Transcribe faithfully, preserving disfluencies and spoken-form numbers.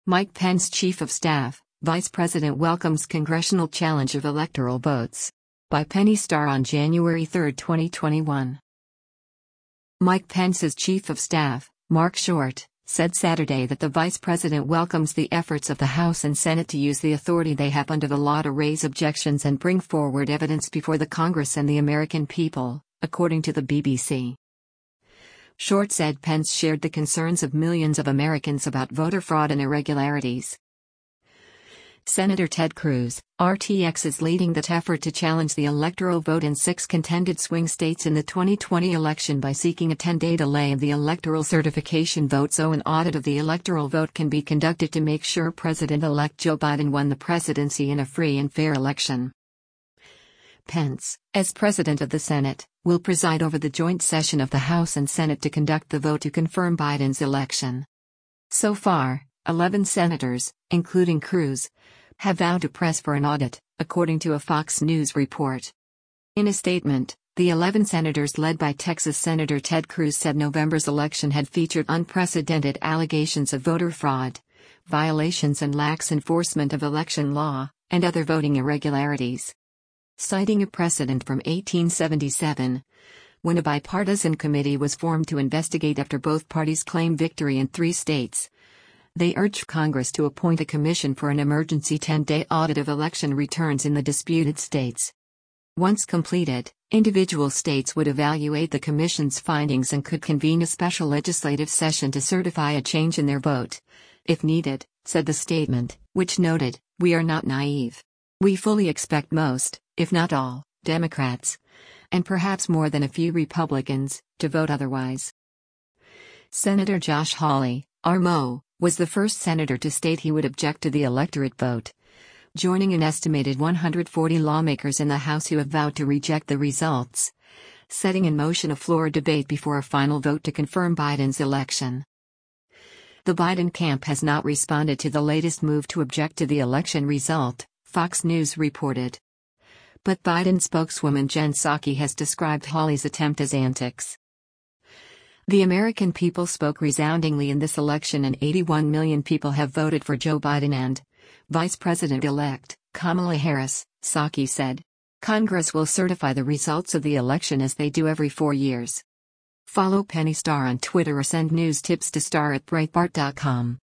Mike Pence, Chief of Staff, Vice President welcomes congressional challenge of electoral votes. By Penny Starr on January third, twenty twenty-one. Mike Pence's Chief of Staff, Mark Short, said Saturday that the Vice President welcomes the efforts of the House and Senate to use the authority they have under the law to raise objections and bring forward evidence before the Congress and the American people, according to the B B C. Short said Pence shared the concerns of millions of Americans about voter fraud and irregularities. Senator Ted Cruz, R T X, is leading that effort to challenge the electoral vote in six contended swing states in the twenty twenty election by seeking a ten-day delay of the electoral certification vote so an audit of the electoral vote can be conducted to make sure President-elect Joe Biden won the presidency in a free and fair election. Pence, as President of the Senate, will preside over the joint session of the House and Senate to conduct the vote to confirm Biden's election. So far, eleven senators, including Cruz, have vowed to press for an audit, according to a Fox News report. In a statement, the eleven senators led by Texas Senator Ted Cruz said November's election had featured unprecedented allegations of voter fraud, violations and lax enforcement of election law, and other voting irregularities. Citing a precedent from eighteen seventy-seven, when a bipartisan committee was formed to investigate after both parties claimed victory in three states, they urged Congress to appoint a commission for an emergency ten-day audit of election returns in the disputed states. Once completed, individual states would evaluate the commission's findings and could convene a special legislative session to certify a change in their vote, if needed, said the statement, which noted, "We are not naive. We fully expect most, if not all, Democrats, and perhaps more than a few Republicans, to vote otherwise." Senator Josh Hawley, R M O, was the first senator to state he would object to the electorate vote, joining an estimated one hundred forty lawmakers in the House who have vowed to reject the results, setting in motion a floor debate before a final vote to confirm Biden's election. The Biden camp has not responded to the latest move to object to the election result, Fox News reported. But Biden spokeswoman Jen Psaki has described Hawley's attempt as antics. The American people spoke resoundingly in this election and eighty-one million people have voted for Joe Biden and Vice President-elect Kamala Harris, Psaki said. Congress will certify the results of the election as they do every four years. Follow Penny Starr on Twitter or send news tips to Starr at Breitbart dot com.